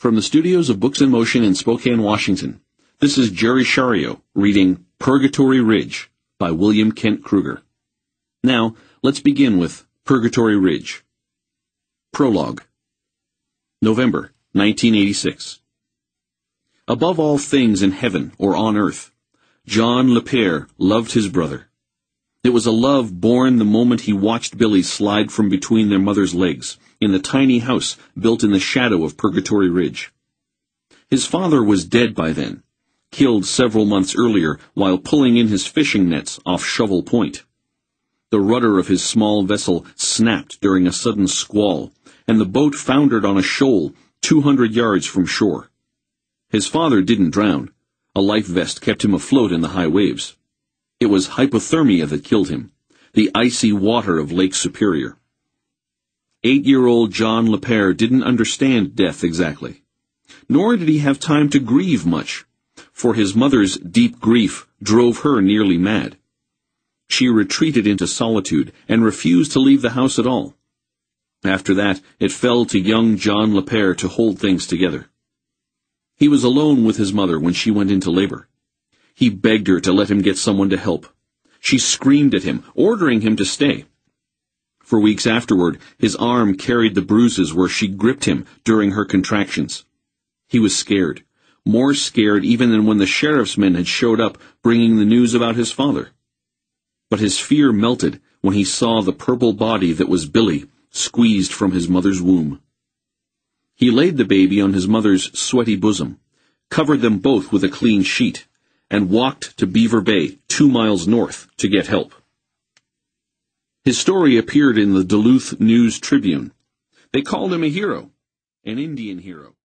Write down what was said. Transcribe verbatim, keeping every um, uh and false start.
From the studios of Books in Motion in Spokane, Washington, this is Jerry Shario reading Purgatory Ridge by William Kent Kruger. Now, let's begin with Purgatory Ridge. Prologue. November, nineteen eighty-six. Above all things in heaven or on earth, John LePere loved his brother. It was a love born the moment he watched Billy slide from between their mother's legs in the tiny house built in the shadow of Purgatory Ridge. His father was dead by then, killed several months earlier while pulling in his fishing nets off Shovel Point. The rudder of his small vessel snapped during a sudden squall, and the boat foundered on a shoal two hundred yards from shore. His father didn't drown. A life vest kept him afloat in the high waves. It was hypothermia that killed him, the icy water of Lake Superior. Eight-year-old John LePere didn't understand death exactly. Nor did he have time to grieve much, for his mother's deep grief drove her nearly mad. She retreated into solitude and refused to leave the house at all. After that, it fell to young John LePere to hold things together. He was alone with his mother when she went into labor. He begged her to let him get someone to help. She screamed at him, ordering him to stay. For weeks afterward, his arm carried the bruises where she gripped him during her contractions. He was scared, more scared even than when the sheriff's men had showed up bringing the news about his father. But his fear melted when he saw the purple body that was Billy squeezed from his mother's womb. He laid the baby on his mother's sweaty bosom, covered them both with a clean sheet, and walked to Beaver Bay, two miles north, to get help. His story appeared in the Duluth News Tribune. They called him a hero, an Indian hero.